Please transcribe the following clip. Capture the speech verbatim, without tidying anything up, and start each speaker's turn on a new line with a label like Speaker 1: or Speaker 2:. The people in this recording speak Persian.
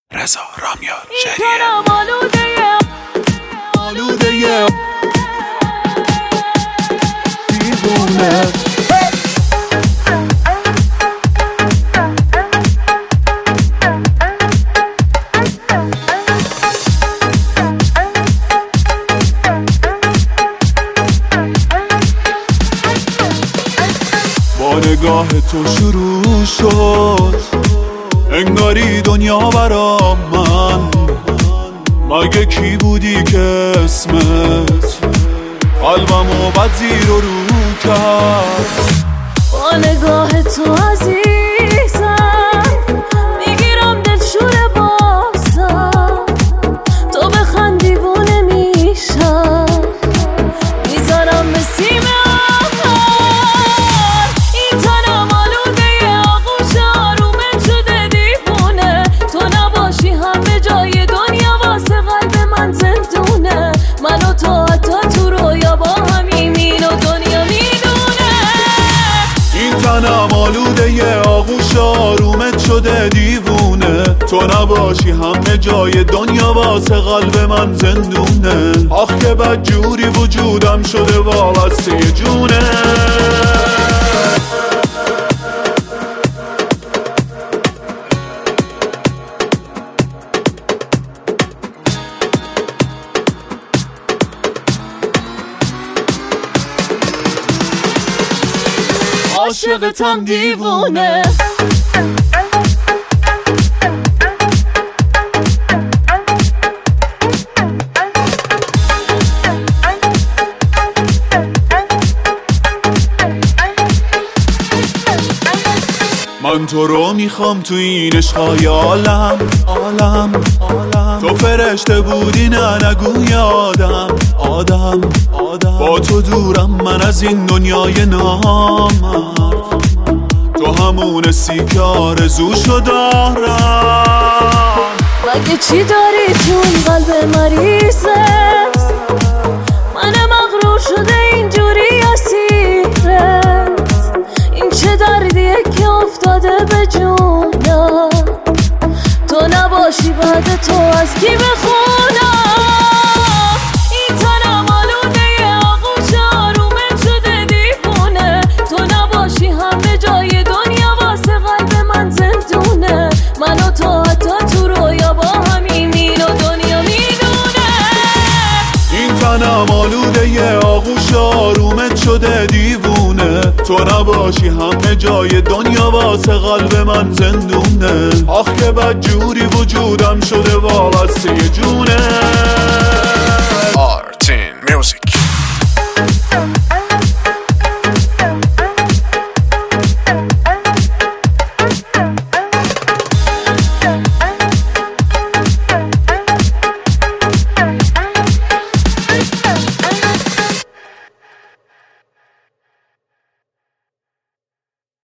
Speaker 1: رضا رامیان شهریه آلوده دیوونه با نگاه تو شروع شد انگاری دنیا برام من، مگه کی بودی که اسمت قلبمو بد زیر و رو کرد.
Speaker 2: با نگاه تو عزیزم میگیرم دلشور بازم، تو بخند دیوونه میشم میذارم به سیم آخر. این تنم آلوده آغوش آرومت شده دیوونه، تو نباشی همه جای دنیا واسه قلب من زندونه. من و تو حتی تو رویا با همیم اینو دنیا میدونه.
Speaker 1: این تنم آلوده آغوش آرومت شده دیوونه، تو نباشی همه جای دنیا واسه قلب من زندونه. آخ که بد جوری وجودم شده وابسته جونه.
Speaker 2: عاشقتم دیوونه.
Speaker 1: من تو رو میخوام تو این عشقای عالم عالم عالم. تو فرشته بودی نه نگو یادم آدم آدم. با تو دورم من از این دنیای نامرد، تو همونستی که آرزوشو دارم.
Speaker 2: مگه چی داری چون قلب مریضه، من مغرور شده اینجوری اسیرت. این چه دردیه که افتاده به جونم، تو نباشی بعد تو از کی بخونم. این تنم آلوده آغوش آرومت شده دیوونه، تو نباشی همه جای دنیا واسه قلب من زندونه. من و تو حتی تو رویا با همیم اینو دنیا میدونه.
Speaker 1: این تنم آلوده آغوش آرومت شده دیوونه، تو نباشی همه جای دنیا واسه قلب من زندونه. آخ که بد جوری وجودم شده وابسته جونه.